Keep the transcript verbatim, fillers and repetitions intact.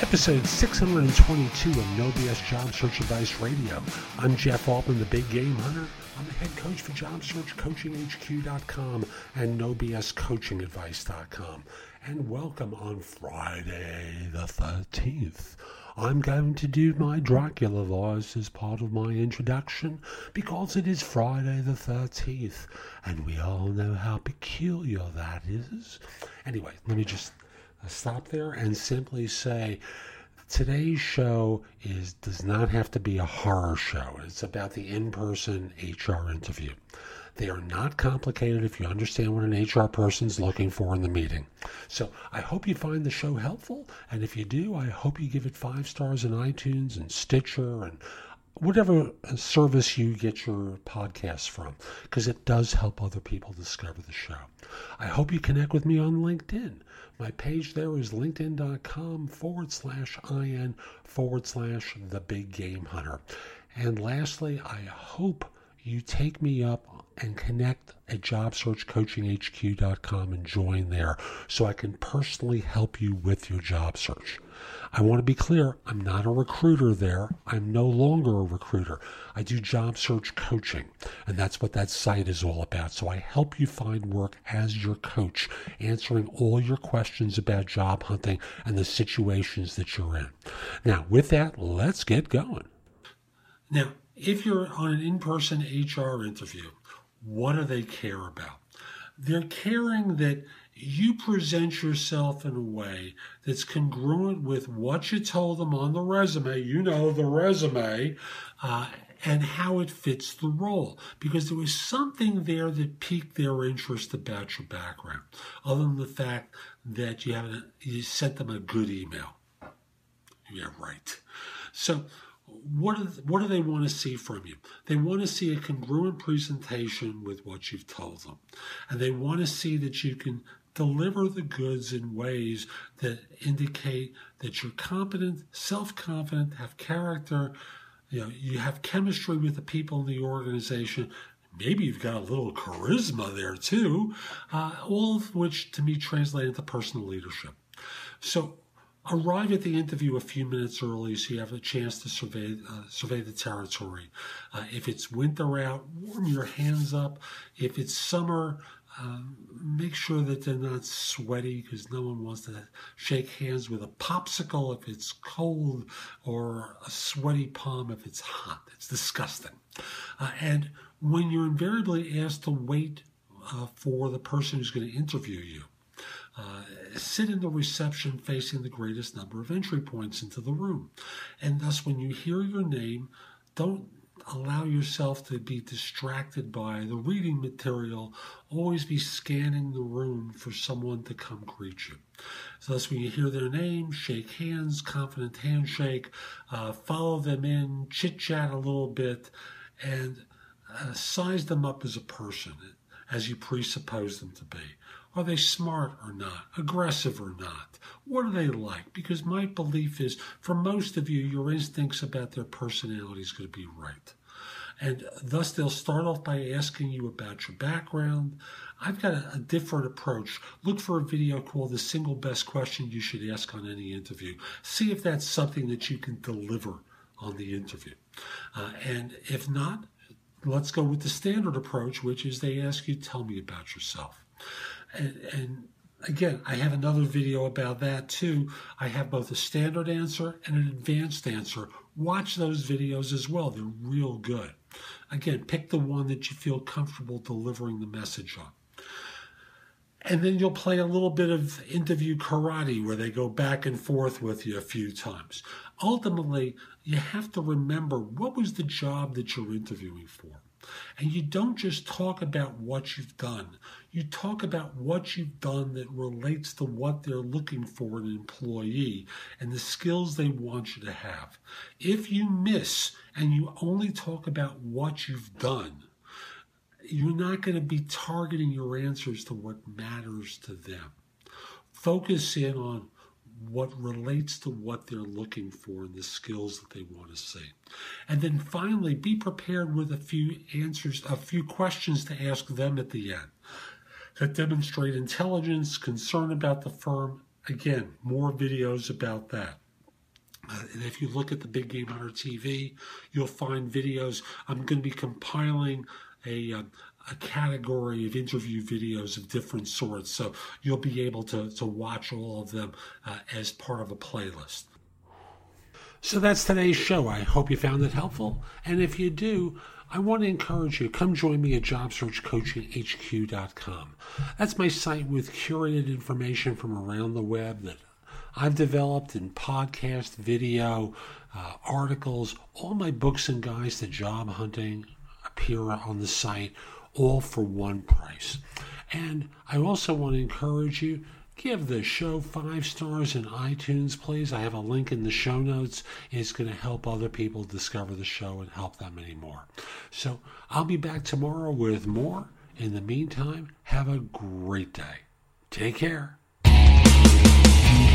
Episode six hundred twenty-two of No B S Job Search Advice Radio. I'm Jeff Altman, the Big Game Hunter. I'm the head coach for Job Search Coaching H Q dot com and No B S Coaching Advice dot com. And welcome on Friday the thirteenth. I'm going to do my Dracula voice as part of my introduction because it is Friday the thirteenth, and we all know how peculiar that is. Anyway, let me just stop there and simply say today's show is does not have to be a horror show. It's about the in-person H R interview. They are not complicated if you understand what an H R person's looking for in the meeting. So I hope you find the show helpful, and if you do, I hope you give it five stars in iTunes and Stitcher and whatever service you get your podcasts from, because it does help other people discover the show. I hope you connect with me on LinkedIn. My page there is linkedin.com forward slash IN forward slash the Big Game Hunter. And lastly, I hope you take me up and connect at job search coaching H Q dot com and join there so I can personally help you with your job search. I want to be clear, I'm not a recruiter there. I'm no longer a recruiter. I do job search coaching, and that's what that site is all about. So I help you find work as your coach, answering all your questions about job hunting and the situations that you're in. Now, with that, let's get going. Now, if you're on an in-person H R interview, what do they care about? They're caring that you present yourself in a way that's congruent with what you told them on the resume, you know, the resume, uh, and how it fits the role. Because there was something there that piqued their interest about your background, other than the fact that you, have a, you sent them a good email. Yeah, right. So What do, what do they want to see from you? They want to see a congruent presentation with what you've told them. And they want to see that you can deliver the goods in ways that indicate that you're competent, self-confident, have character, you know, you have chemistry with the people in the organization. Maybe you've got a little charisma there too, uh, all of which to me translate into personal leadership. So arrive at the interview a few minutes early so you have a chance to survey uh, survey the territory. Uh, if it's winter out, warm your hands up. If it's summer, um, make sure that they're not sweaty, because no one wants to shake hands with a popsicle if it's cold, or a sweaty palm if it's hot. It's disgusting. Uh, and when you're invariably asked to wait uh, for the person who's going to interview you, Uh, sit in the reception facing the greatest number of entry points into the room. And thus, when you hear your name, don't allow yourself to be distracted by the reading material. Always be scanning the room for someone to come greet you. So thus, when you hear their name, shake hands, confident handshake, uh, follow them in, chit-chat a little bit, and uh, size them up as a person, as you presuppose them to be. Are they smart or not? Aggressive or not? What are they like? Because my belief is, for most of you, your instincts about their personality is going to be right. And thus, they'll start off by asking you about your background. I've got a, a different approach. Look for a video called The Single Best Question You Should Ask on Any Interview. See if that's something that you can deliver on the interview. Uh, and if not, let's go with the standard approach, which is they ask you, tell me about yourself. And, and again, I have another video about that too. I have both a standard answer and an advanced answer. Watch those videos as well. They're real good. Again, pick the one that you feel comfortable delivering the message on. And then you'll play a little bit of interview karate where they go back and forth with you a few times. Ultimately, you have to remember, what was the job that you're interviewing for? And you don't just talk about what you've done. You talk about what you've done that relates to what they're looking for in an employee and the skills they want you to have. If you miss and you only talk about what you've done, you're not going to be targeting your answers to what matters to them. Focus in on what relates to what they're looking for and the skills that they want to see. And then finally, be prepared with a few answers, a few questions to ask them at the end that demonstrate intelligence, concern about the firm. Again, more videos about that. Uh, and if you look at the Big Game Hunter T V, you'll find videos. I'm going to be compiling a, uh, a category of interview videos of different sorts, so you'll be able to, to watch all of them uh, as part of a playlist. So that's today's show. I hope you found it helpful. And if you do, I want to encourage you, come join me at job search coaching H Q dot com. That's my site with curated information from around the web that I've developed in podcast, video, uh, articles. All my books and guides to job hunting appear on the site, all for one price. And I also want to encourage you, give the show five stars in iTunes, please. I have a link in the show notes. It's going to help other people discover the show and help them anymore. So I'll be back tomorrow with more. In the meantime, have a great day. Take care.